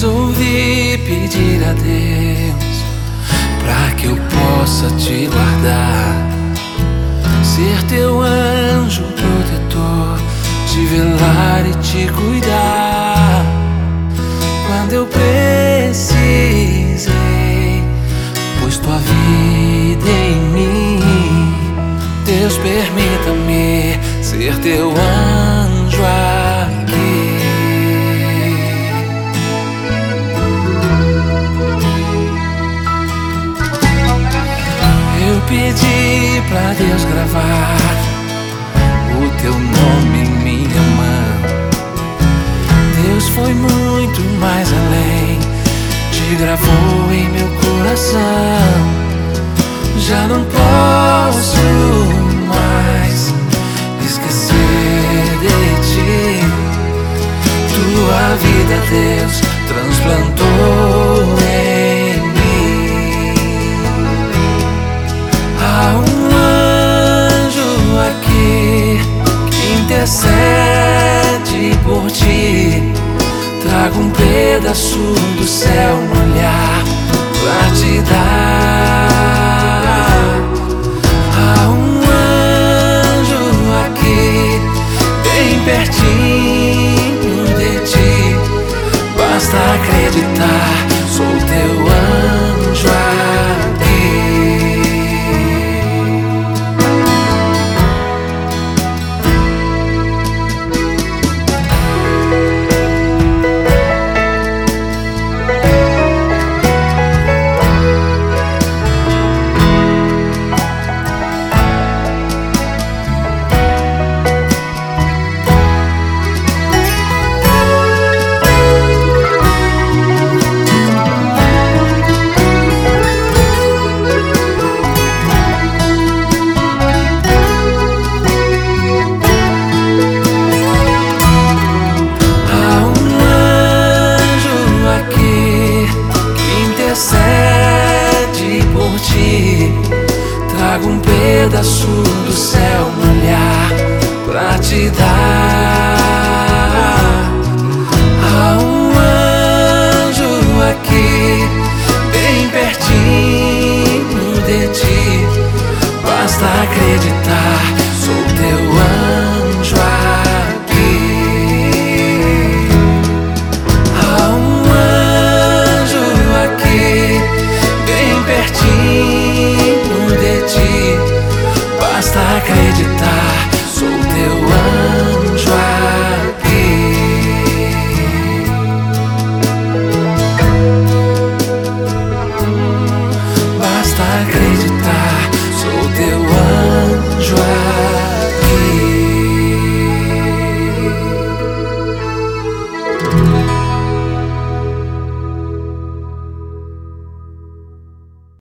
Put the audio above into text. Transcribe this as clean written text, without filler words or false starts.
Resolvi pedir a Deus pra que eu possa te guardar, ser teu anjo protetor, te velar e te cuidar. Quando eu precisei, pôs tua vida em mim. Deus, permita-me ser teu anjo aqui. Eu pedi pra Deus gravar o teu nome em minha mão. Deus foi muito mais além, te gravou em meu coração. Já não posso mais esquecer de ti. Tua vida, Deus, transplantou em mim. Há um anjo aqui que intercede por ti. Trago um pedaço do céu no olhar pra te dar. Há um anjo aqui, bem pertinho de ti. Basta acreditar, sou teu anjo aqui. Trago um pedaço do céu no olhar pra te dar. Há um anjo aqui, bem pertinho de ti. Basta acreditar.